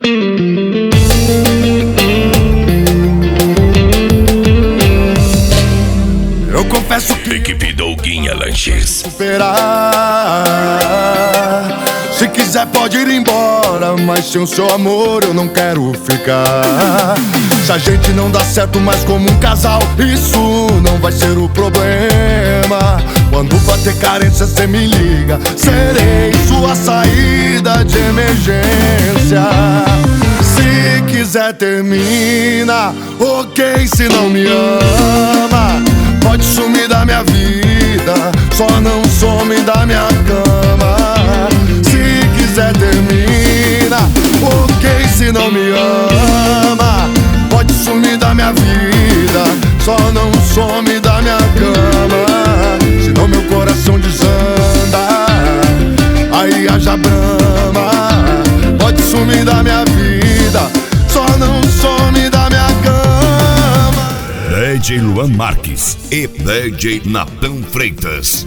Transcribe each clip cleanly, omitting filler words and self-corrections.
Eu confesso que Equipe Doguinha Lanches. esperar. Se quiser pode ir embora, mas sem o seu amor eu não quero ficar. Se a gente não dá certo mais como um casal, isso não vai ser o problema. Quando bater carência cê me liga, serei sua saída de emergência. Se quiser termina, ok. Se não me ama, pode sumir da minha vida, só não some da minha cama. Se quiser termina, ok. Se não me ama, pode sumir da minha vida, só não some da minha cama. Senão meu coração desanda, aí haja brama. Pode sumir da minha vida, só não some da minha cama. DJ Luan Marques e DJ Natan Freitas.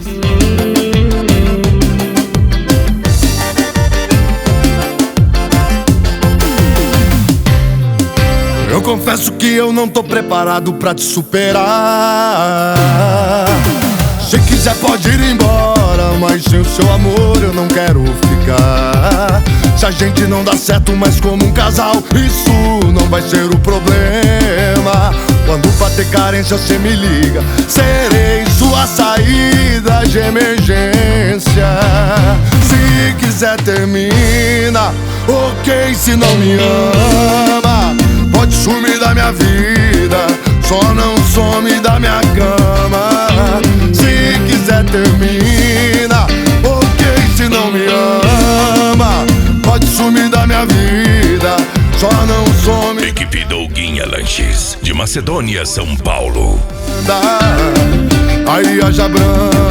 Eu confesso que eu não tô preparado pra te superar. Se quiser pode ir embora, mas sem o seu amor eu não quero ficar. Se a gente não dá certo mais como um casal, isso não vai ser o problema. Quando bater carência cê me liga, serei sua saída de emergência. Se quiser termina, ok. Se não me ama, pode sumir da minha vida, só não some da minha cama. Se quiser termina, ok. Se não me ama, pode sumir da minha vida, só não some. Equipe Doguinha Lanches, de Macedônia, São Paulo. Aí haja branca.